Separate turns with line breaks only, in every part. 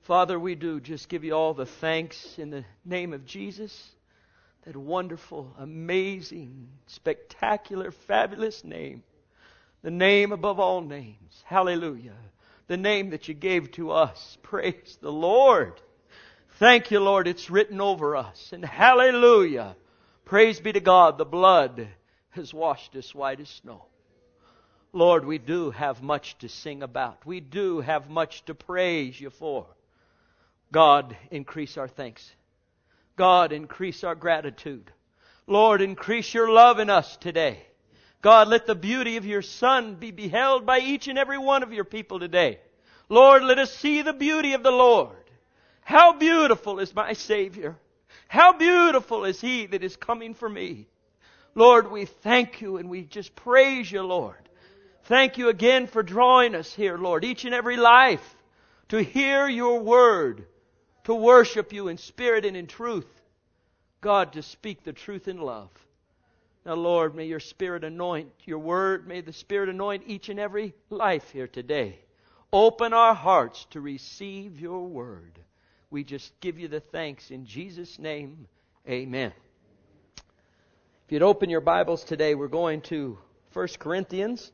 Father, we do just give you all the thanks in the name of Jesus. That wonderful, amazing, spectacular, fabulous name. The name above all names. Hallelujah. The name that you gave to us. Praise the Lord. Thank you, Lord. It's written over us. And hallelujah. Praise be to God. The blood has washed us white as snow. Lord, we do have much to sing about. We do have much to praise you for. God, increase our thanks. God, increase our gratitude. Lord, increase your love in us today. God, let the beauty of your Son be beheld by each and every one of your people today. Lord, let us see the beauty of the Lord. How beautiful is my Savior. How beautiful is He that is coming for me. Lord, we thank you and we just praise you, Lord. Thank you again for drawing us here, Lord, each and every life, to hear your word, to worship you in spirit and in truth. God, to speak the truth in love. Now, Lord, may your Spirit anoint your word. May the Spirit anoint each and every life here today. Open our hearts to receive your word. We just give you the thanks in Jesus' name. Amen. If you'd open your Bibles today, we're going to 1 Corinthians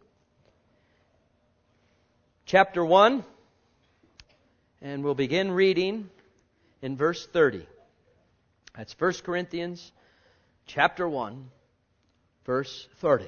chapter 1. And we'll begin reading in verse 30. That's 1 Corinthians chapter 1, verse 30.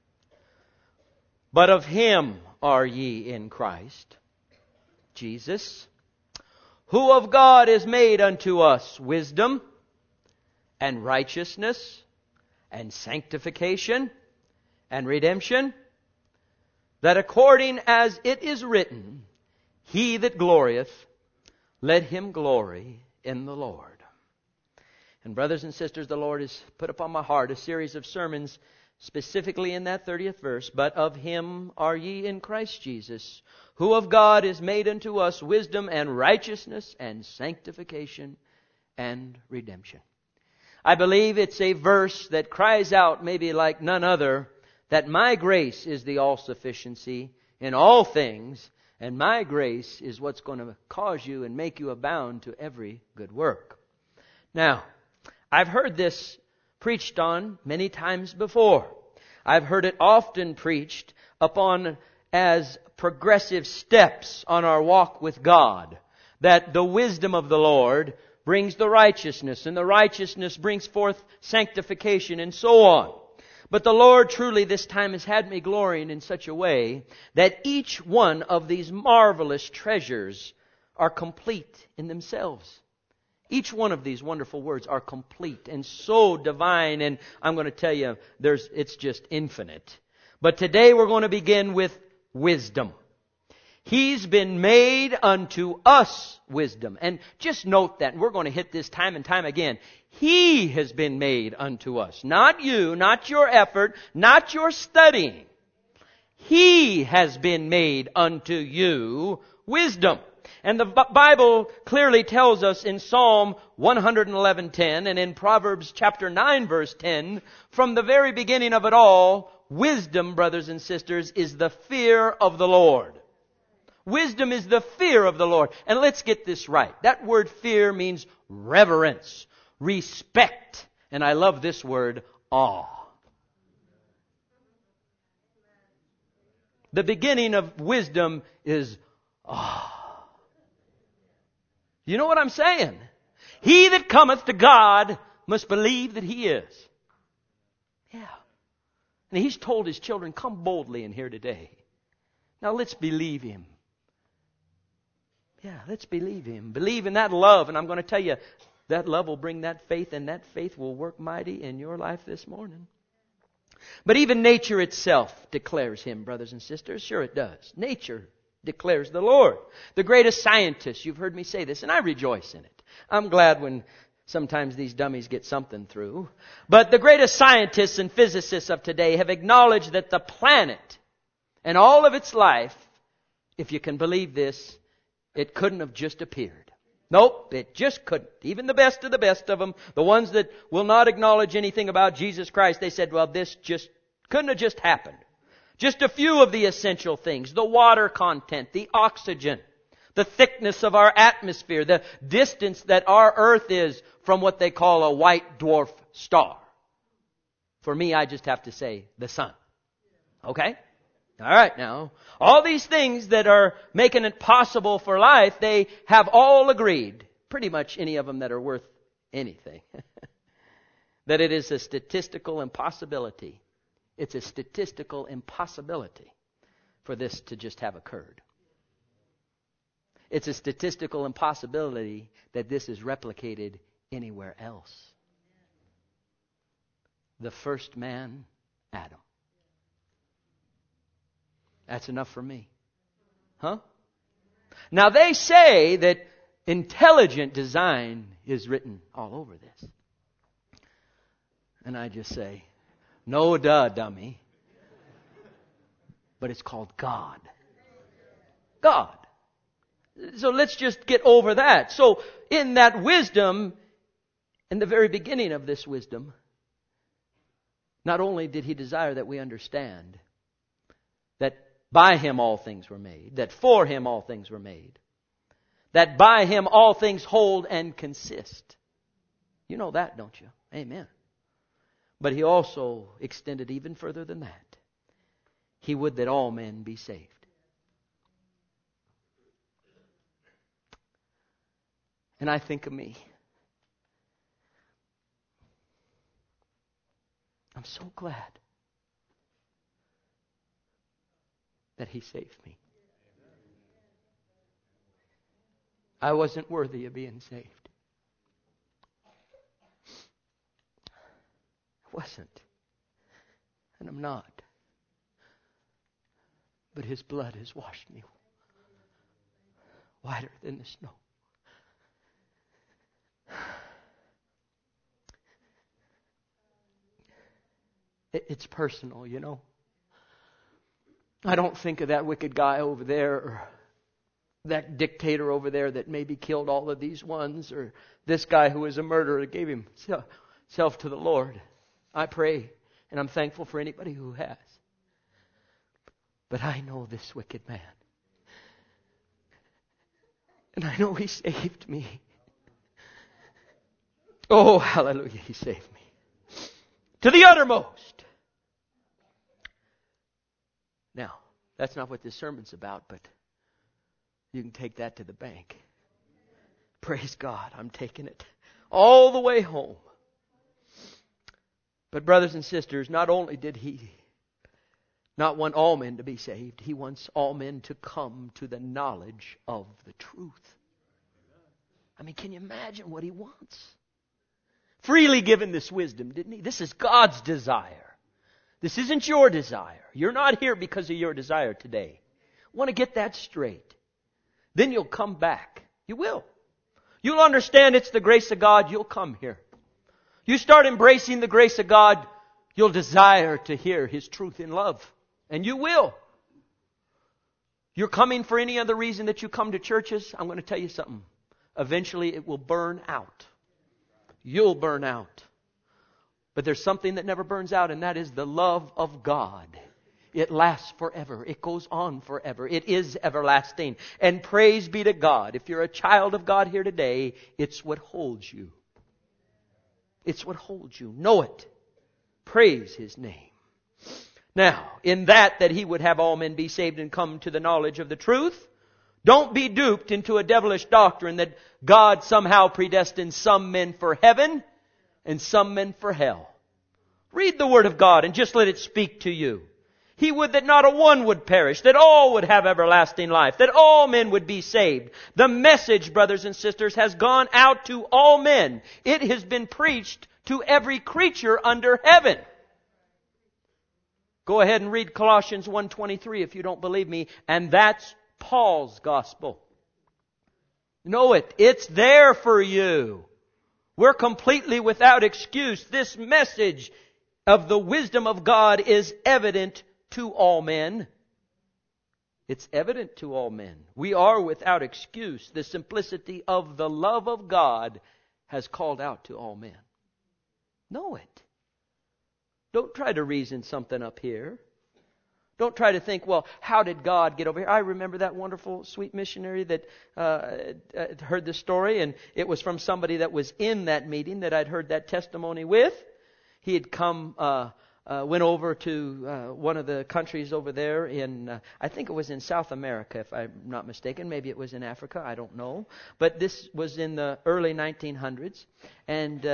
But of Him are ye in Christ Jesus, who of God is made unto us wisdom and righteousness and sanctification and redemption, that according as it is written, He that glorieth, let him glory in the Lord. And brothers and sisters, the Lord has put upon my heart a series of sermons specifically in that 30th verse. But of Him are ye in Christ Jesus, who of God is made unto us wisdom and righteousness and sanctification and redemption. I believe it's a verse that cries out, maybe like none other, that my grace is the all-sufficiency in all things, and my grace is what's going to cause you and make you abound to every good work. Now, I've heard this preached on many times before. I've heard it often preached upon as progressive steps on our walk with God. That the wisdom of the Lord brings the righteousness, and the righteousness brings forth sanctification, and so on. But the Lord truly this time has had me glorying in such a way that each one of these marvelous treasures are complete in themselves. Each one of these wonderful words are complete and so divine, and I'm going to tell you, it's just infinite. But today we're going to begin with wisdom. He's been made unto us wisdom. And just note that, and we're going to hit this time and time again. He has been made unto us. Not you, not your effort, not your studying. He has been made unto you wisdom. And the Bible clearly tells us in Psalm 111:10 and in Proverbs chapter 9 verse 10, from the very beginning of it all, wisdom, brothers and sisters, is the fear of the Lord. Wisdom is the fear of the Lord. And let's get this right. That word fear means reverence, respect, and I love this word, awe. The beginning of wisdom is awe. You know what I'm saying? He that cometh to God must believe that He is. Yeah. And He's told His children, come boldly in here today. Now let's believe Him. Yeah, let's believe Him. Believe in that love. And I'm going to tell you, that love will bring that faith, and that faith will work mighty in your life this morning. But even nature itself declares Him, brothers and sisters. Sure it does. Nature declares the Lord. The greatest scientists, you've heard me say this, and I rejoice in it. I'm glad when sometimes these dummies get something through. But the greatest scientists and physicists of today have acknowledged that the planet and all of its life, if you can believe this, it couldn't have just appeared. Nope, it just couldn't. Even the best of them, the ones that will not acknowledge anything about Jesus Christ, they said, well, this just couldn't have just happened. Just a few of the essential things, the water content, the oxygen, the thickness of our atmosphere, the distance that our earth is from what they call a white dwarf star. For me, I just have to say the sun. Okay? All right, now, all these things that are making it possible for life, they have all agreed, pretty much any of them that are worth anything, that it is a statistical impossibility. It's a statistical impossibility for this to just have occurred. It's a statistical impossibility that this is replicated anywhere else. The first man, Adam. That's enough for me. Huh? Now they say that intelligent design is written all over this. And I just say, no duh, dummy. But it's called God. God. So let's just get over that. So in that wisdom, in the very beginning of this wisdom, not only did He desire that we understand that by Him all things were made, that for Him all things were made, that by Him all things hold and consist. You know that, don't you? Amen. But He also extended even further than that. He would that all men be saved. And I think of me. I'm so glad that He saved me. I wasn't worthy of being saved. I wasn't. And I'm not. But His blood has washed me whiter than the snow. It's personal, you know. I don't think of that wicked guy over there or that dictator over there that maybe killed all of these ones or this guy who was a murderer that gave himself to the Lord. I pray and I'm thankful for anybody who has. But I know this wicked man. And I know He saved me. Oh, hallelujah, He saved me. To the uttermost. Now, that's not what this sermon's about, but you can take that to the bank. Praise God, I'm taking it all the way home. But brothers and sisters, not only did He not want all men to be saved, He wants all men to come to the knowledge of the truth. I mean, can you imagine what He wants? Freely given this wisdom, didn't He? This is God's desire. This isn't your desire. You're not here because of your desire today. I want to get that straight. Then you'll come back. You will. You'll understand it's the grace of God. You'll come here. You start embracing the grace of God, you'll desire to hear His truth in love. And you will. You're coming for any other reason that you come to churches, I'm going to tell you something. Eventually it will burn out. You'll burn out. But there's something that never burns out, and that is the love of God. It lasts forever. It goes on forever. It is everlasting. And praise be to God. If you're a child of God here today, it's what holds you. It's what holds you. Know it. Praise His name. Now, in that He would have all men be saved and come to the knowledge of the truth, don't be duped into a devilish doctrine that God somehow predestined some men for heaven and some men for hell. Read the Word of God and just let it speak to you. He would that not a one would perish, that all would have everlasting life, that all men would be saved. The message, brothers and sisters, has gone out to all men. It has been preached to every creature under heaven. Go ahead and read Colossians 1:23 if you don't believe me, and that's Paul's gospel. Know it. It's there for you. We're completely without excuse. This message of the wisdom of God is evident to all men. It's evident to all men. We are without excuse. The simplicity of the love of God has called out to all men. Know it. Don't try to reason something up here. Don't try to think, well, how did God get over here? I remember that wonderful, sweet missionary that heard the story, and it was from somebody that was in that meeting that I'd heard that testimony with. He had come, went over to one of the countries over there in, I think it was in South America, if I'm not mistaken. Maybe it was in Africa, I don't know. But this was in the early 1900s, and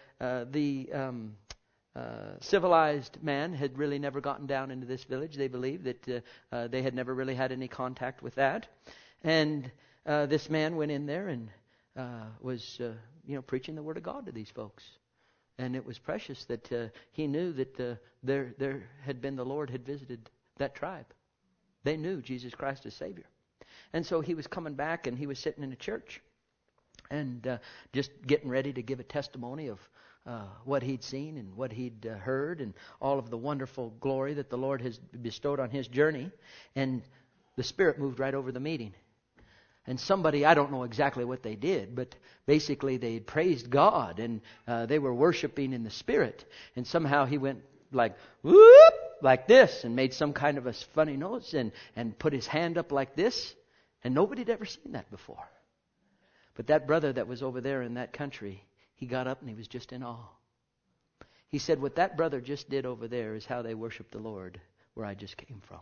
civilized man had really never gotten down into this village. They believed that they had never really had any contact with that. And this man went in there and was preaching the Word of God to these folks. And it was precious that he knew that there had been the Lord had visited that tribe. They knew Jesus Christ as Savior. And so he was coming back, and he was sitting in a church and just getting ready to give a testimony of what he'd seen and what he'd heard and all of the wonderful glory that the Lord has bestowed on his journey. And the Spirit moved right over the meeting. And somebody, I don't know exactly what they did, but basically they praised God and they were worshiping in the Spirit. And somehow he went like, whoop, like this, and made some kind of a funny noise and put his hand up like this. And nobody had ever seen that before. But that brother that was over there in that country, he got up and he was just in awe. He said, what that brother just did over there is how they worship the Lord where I just came from.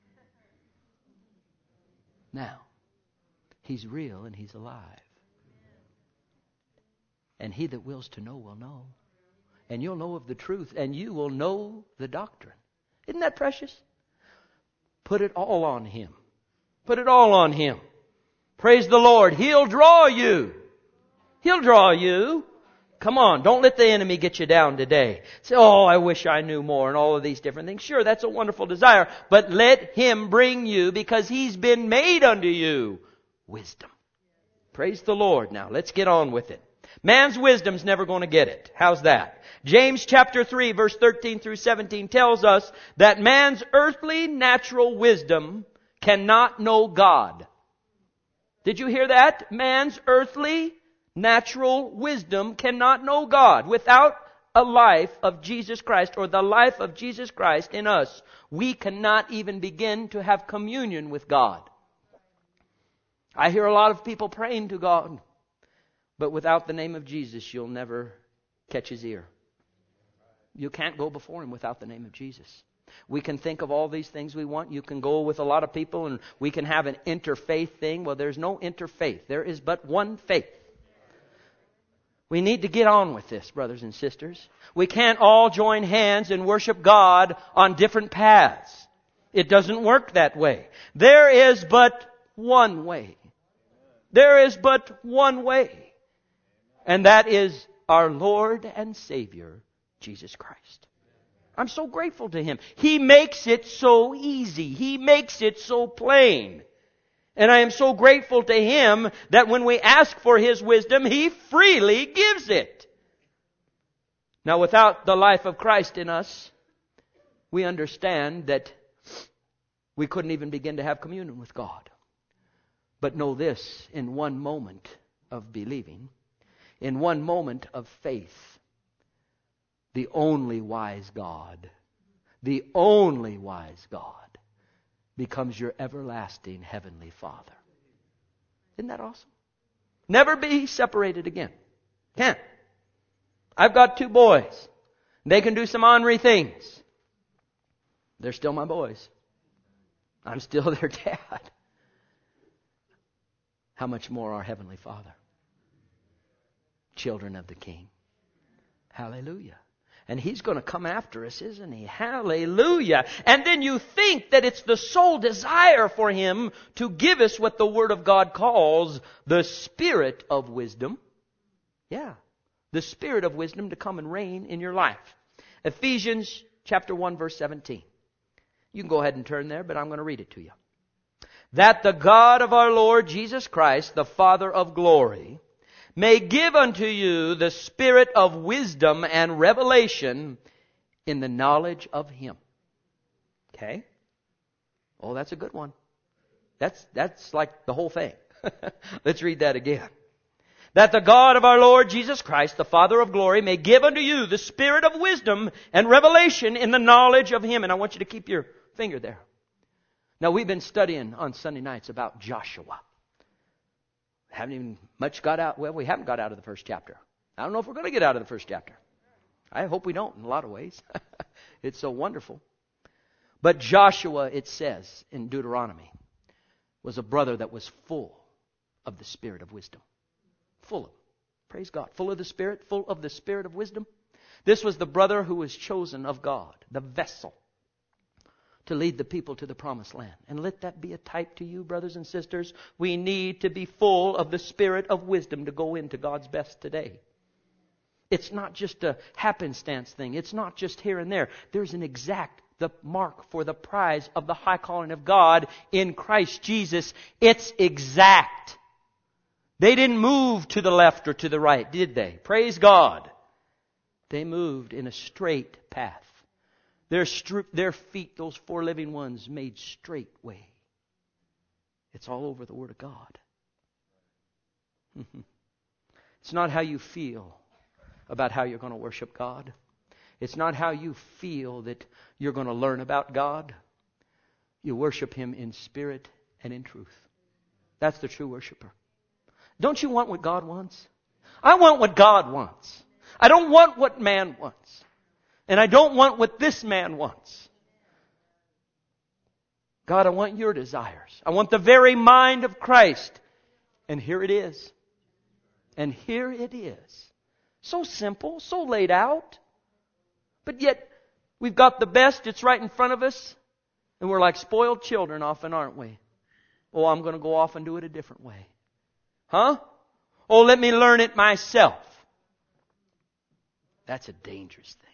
Now, He's real and He's alive. And he that wills to know will know. And you'll know of the truth, and you will know the doctrine. Isn't that precious? Put it all on Him. Put it all on Him. Praise the Lord. He'll draw you. He'll draw you. Come on, don't let the enemy get you down today. Say, oh, I wish I knew more and all of these different things. Sure, that's a wonderful desire. But let Him bring you, because He's been made unto you wisdom. Praise the Lord. Now, let's get on with it. Man's wisdom's never going to get it. How's that? James chapter 3, verse 13 through 17 tells us that man's earthly natural wisdom cannot know God. Did you hear that? Man's earthly natural wisdom cannot know God. Without a life of Jesus Christ, or the life of Jesus Christ in us, we cannot even begin to have communion with God. I hear a lot of people praying to God, but without the name of Jesus, you'll never catch His ear. You can't go before Him without the name of Jesus. We can think of all these things we want. You can go with a lot of people and we can have an interfaith thing. Well, there's no interfaith. There is but one faith. We need to get on with this, brothers and sisters. We can't all join hands and worship God on different paths. It doesn't work that way. There is but one way. There is but one way. And that is our Lord and Savior, Jesus Christ. I'm so grateful to Him. He makes it so easy. He makes it so plain. And I am so grateful to Him that when we ask for His wisdom, He freely gives it. Now, without the life of Christ in us, we understand that we couldn't even begin to have communion with God. But know this, in one moment of believing, in one moment of faith, the only wise God becomes your everlasting Heavenly Father. Isn't that awesome? Never be separated again. Can't. I've got 2 boys. They can do some ornery things. They're still my boys. I'm still their dad. How much more our Heavenly Father? Children of the King. Hallelujah. And He's going to come after us, isn't He? Hallelujah. And then you think that it's the sole desire for Him to give us what the Word of God calls the Spirit of wisdom. Yeah. The Spirit of wisdom to come and reign in your life. Ephesians chapter 1 verse 17. You can go ahead and turn there, but I'm going to read it to you. That the God of our Lord Jesus Christ, the Father of glory, may give unto you the spirit of wisdom and revelation in the knowledge of Him. Okay? Oh, that's a good one. That's like the whole thing. Let's read that again. That the God of our Lord Jesus Christ, the Father of glory, may give unto you the spirit of wisdom and revelation in the knowledge of Him. And I want you to keep your finger there. Now, we've been studying on Sunday nights about Joshua. Haven't even much got out. Well, we haven't got out of the first chapter. I don't know if we're going to get out of the first chapter. I hope we don't in a lot of ways. It's so wonderful. But Joshua, it says in Deuteronomy, was a brother that was full of the spirit of wisdom. Full of, praise God, full of the spirit of wisdom. This was the brother who was chosen of God, the vessel, to lead the people to the promised land. And let that be a type to you, brothers and sisters. We need to be full of the spirit of wisdom to go into God's best today. It's not just a happenstance thing. It's not just here and there. There's an exact, the mark for the prize of the high calling of God in Christ Jesus. It's exact. They didn't move to the left or to the right, did they? Praise God. They moved in a straight path. Their feet, those four living ones, made straight way. It's all over the Word of God. It's not how you feel about how you're going to worship God. It's not how you feel that you're going to learn about God. You worship Him in spirit and in truth. That's the true worshiper. Don't you want what God wants? I want what God wants. I don't want what man wants. And I don't want what this man wants. God, I want your desires. I want the very mind of Christ. And here it is. And here it is. So simple, so laid out. But yet, we've got the best. It's right in front of us. And we're like spoiled children often, aren't we? Oh, I'm going to go off and do it a different way. Huh? Oh, let me learn it myself. That's a dangerous thing.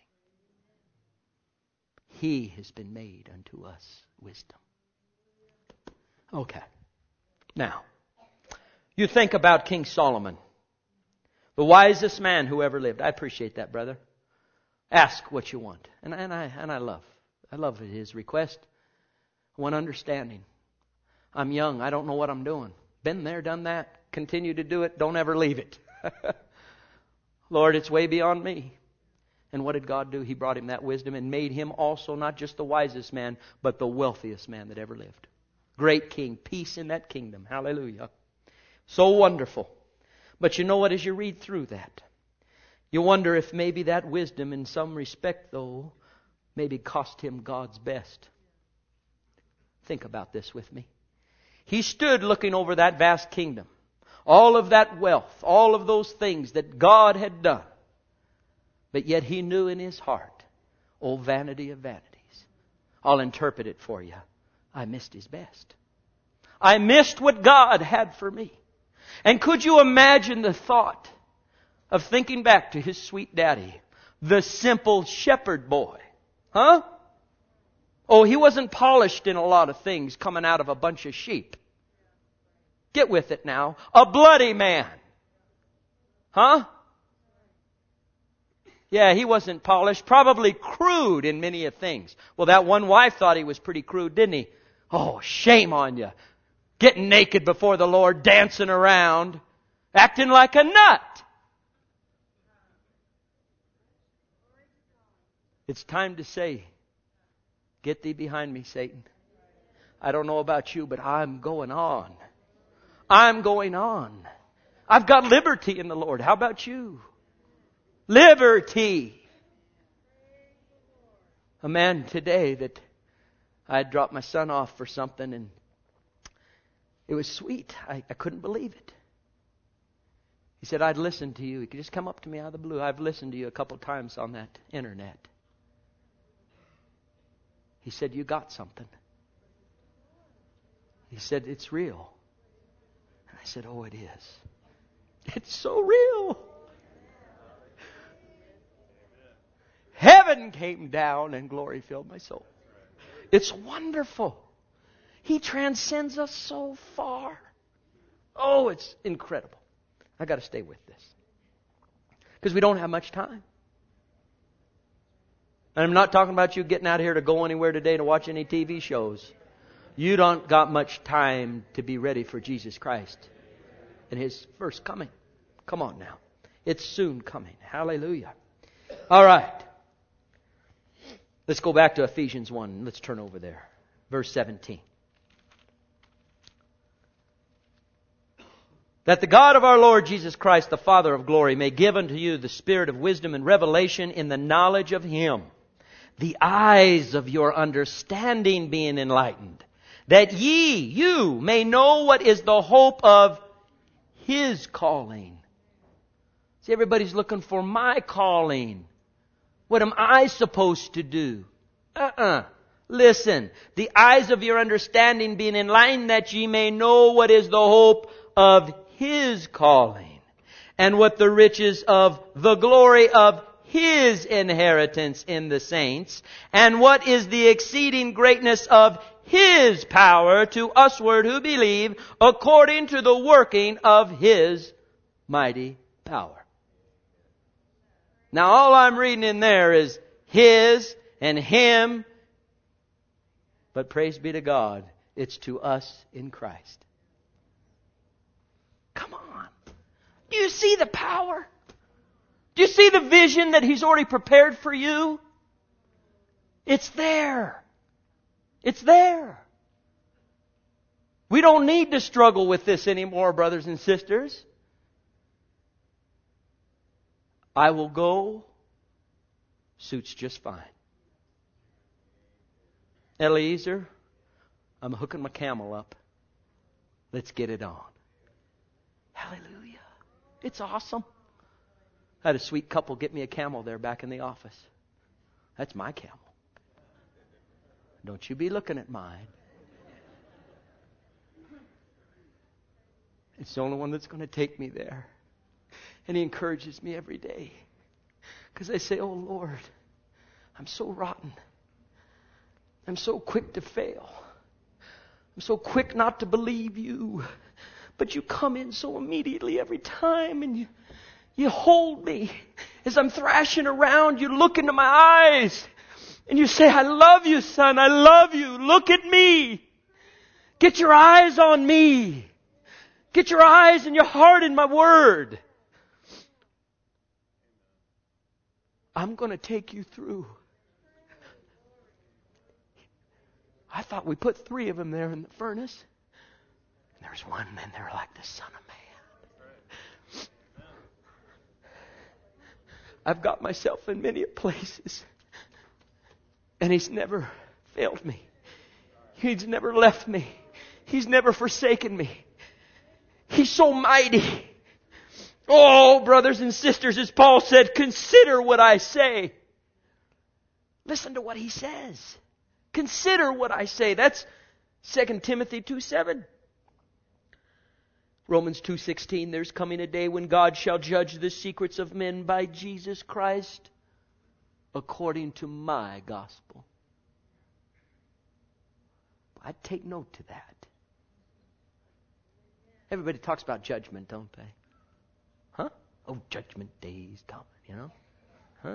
He has been made unto us wisdom. Okay. Now, you think about King Solomon, the wisest man who ever lived. I appreciate that, brother. Ask what you want. And I love his request. I want understanding. I'm young. I don't know what I'm doing. Been there, done that. Continue to do it. Don't ever leave it. Lord, it's way beyond me. And what did God do? He brought him that wisdom and made him also not just the wisest man, but the wealthiest man that ever lived. Great king. Peace in that kingdom. Hallelujah. So wonderful. But you know what? As you read through that, you wonder if maybe that wisdom in some respect, though, maybe cost him God's best. Think about this with me. He stood looking over that vast kingdom. All of that wealth, all of those things that God had done. But yet he knew in his heart, oh vanity of vanities. I'll interpret it for you. I missed his best. I missed what God had for me. And could you imagine the thought of thinking back to his sweet daddy, the simple shepherd boy? Huh? Oh, he wasn't polished in a lot of things coming out of a bunch of sheep. Get with it now. A bloody man. Huh? Yeah, he wasn't polished. Probably crude in many of things. Well, that one wife thought he was pretty crude, didn't he? Oh, shame on you. Getting naked before the Lord, dancing around, acting like a nut. It's time to say, get thee behind me, Satan. I don't know about you, but I'm going on. I'm going on. I've got liberty in the Lord. How about you? Liberty. A man today that I had dropped my son off for something and it was sweet. I couldn't believe it. He said, I'd listen to you. He could just come up to me out of the blue. I've listened to you a couple times on that internet. He said, you got something. He said, it's real. And I said, oh, it is. It's so real. Heaven came down and glory filled my soul. It's wonderful. He transcends us so far. Oh, it's incredible. I got to stay with this. Because we don't have much time. And I'm not talking about you getting out here to go anywhere today to watch any TV shows. You don't got much time to be ready for Jesus Christ and His first coming. Come on now. It's soon coming. Hallelujah. All right. Let's go back to Ephesians 1. Let's turn over there. Verse 17. That the God of our Lord Jesus Christ, the Father of glory, may give unto you the spirit of wisdom and revelation in the knowledge of Him, the eyes of your understanding being enlightened, that you may know what is the hope of His calling. See, everybody's looking for my calling. What am I supposed to do? Listen, the eyes of your understanding being enlightened, that ye may know what is the hope of His calling, and what the riches of the glory of His inheritance in the saints, and what is the exceeding greatness of His power to usward who believe, according to the working of His mighty power. Now all I'm reading in there is His and Him, but praise be to God, it's to us in Christ. Come on. Do you see the power? Do you see the vision that He's already prepared for you? It's there. It's there. We don't need to struggle with this anymore, brothers and sisters. I will go. Suits just fine. Eliezer, I'm hooking my camel up. Let's get it on. Hallelujah. It's awesome. I had a sweet couple get me a camel there back in the office. That's my camel. Don't you be looking at mine. It's the only one that's going to take me there. And he encourages me every day. Because I say, oh Lord, I'm so rotten. I'm so quick to fail. I'm so quick not to believe you. But you come in so immediately every time, and you hold me. As I'm thrashing around, you look into my eyes. And you say, I love you, son. I love you. Look at me. Get your eyes on me. Get your eyes and your heart in my word. I'm going to take you through. I thought we put 3 of them there in the furnace. And there's one in there like the Son of Man. I've got myself in many places. And He's never failed me. He's never left me. He's never forsaken me. He's so mighty. Oh, brothers and sisters, as Paul said, consider what I say. Listen to what he says. Consider what I say. That's 2 Timothy 2:7. Romans 2:16, there's coming a day when God shall judge the secrets of men by Jesus Christ according to my gospel. I'd take note to that. Everybody talks about judgment, don't they? Huh? Oh, judgment day is coming, you know? Huh?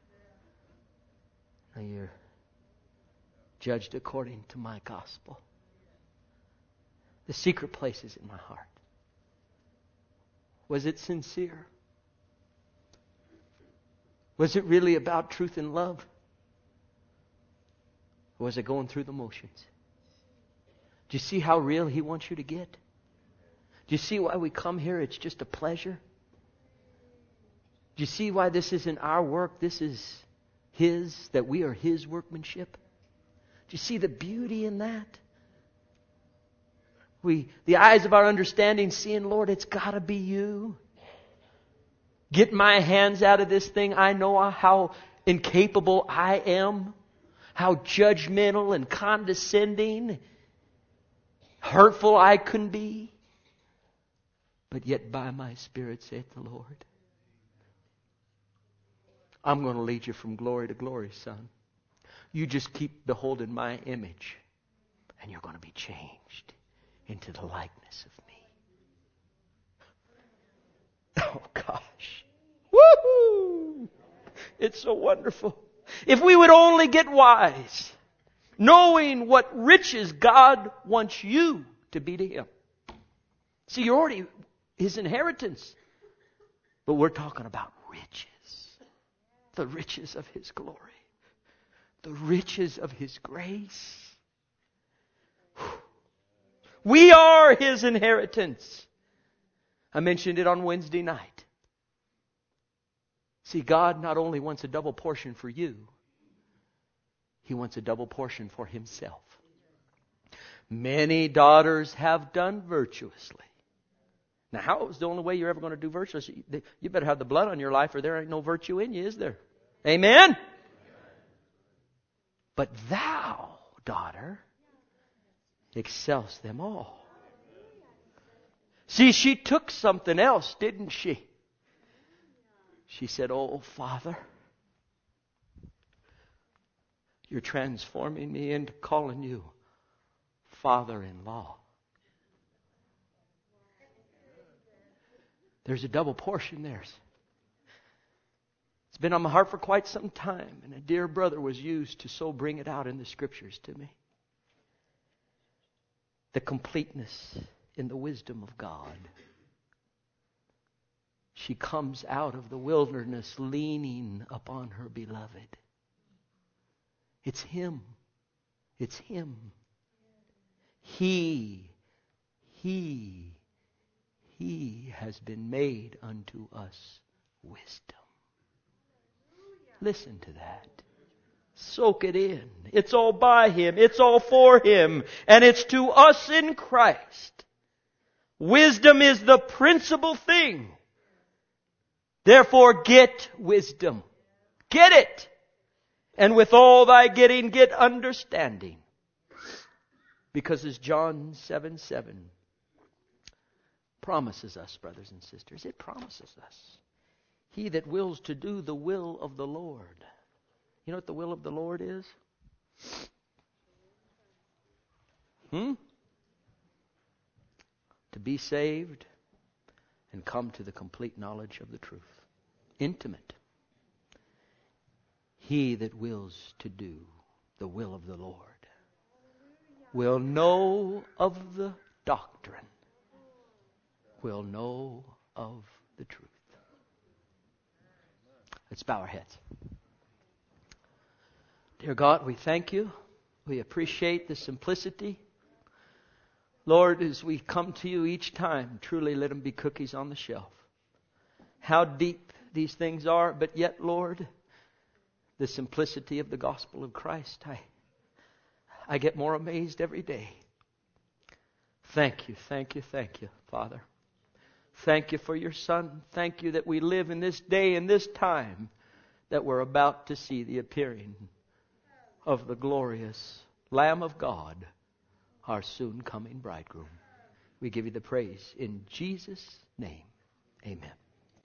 Now you're judged according to my gospel. The secret places in my heart. Was it sincere? Was it really about truth and love? Or was it going through the motions? Do you see how real He wants you to get? Do you see why we come here? It's just a pleasure. Do you see why this isn't our work? This is His, that we are His workmanship. Do you see the beauty in that? The eyes of our understanding seeing, Lord, it's got to be You. Get my hands out of this thing. I know how incapable I am. How judgmental and condescending, hurtful I can be. But yet by my Spirit, saith the Lord, I'm going to lead you from glory to glory, son. You just keep beholding my image, and you're going to be changed into the likeness of me. Oh, gosh. Woohoo! It's so wonderful. If we would only get wise, knowing what riches God wants you to be to Him. See, you're already His inheritance. But we're talking about riches. The riches of His glory. The riches of His grace. We are His inheritance. I mentioned it on Wednesday night. See, God not only wants a double portion for you, He wants a double portion for Himself. Many daughters have done virtuously. Now, how is the only way you're ever going to do virtuously? You better have the blood on your life or there ain't no virtue in you, is there? Amen? But thou, daughter, excels them all. See, she took something else, didn't she? She said, "Oh, Father, you're transforming me into calling you Father-in-law." There's a double portion there. It's been on my heart for quite some time, and a dear brother was used to so bring it out in the Scriptures to me. The completeness in the wisdom of God. She comes out of the wilderness leaning upon her beloved. It's Him. It's Him. He has been made unto us wisdom. Listen to that. Soak it in. It's all by Him. It's all for Him. And it's to us in Christ. Wisdom is the principal thing. Therefore, get wisdom. Get it. And with all thy getting, get understanding. Because as John 7:7 promises us, brothers and sisters, it promises us. He that wills to do the will of the Lord. You know what the will of the Lord is? To be saved and come to the complete knowledge of the truth. Intimate. He that wills to do the will of the Lord will know of the doctrine, will know of the truth. Let's bow our heads. Dear God, we thank You. We appreciate the simplicity. Lord, as we come to You each time, truly let them be cookies on the shelf. How deep these things are, but yet, Lord, the simplicity of the gospel of Christ, I get more amazed every day. Thank You, thank You, thank You, Father. Thank You for Your Son. Thank You that we live in this day and this time that we're about to see the appearing of the glorious Lamb of God, our soon coming bridegroom. We give You the praise in Jesus' name. Amen.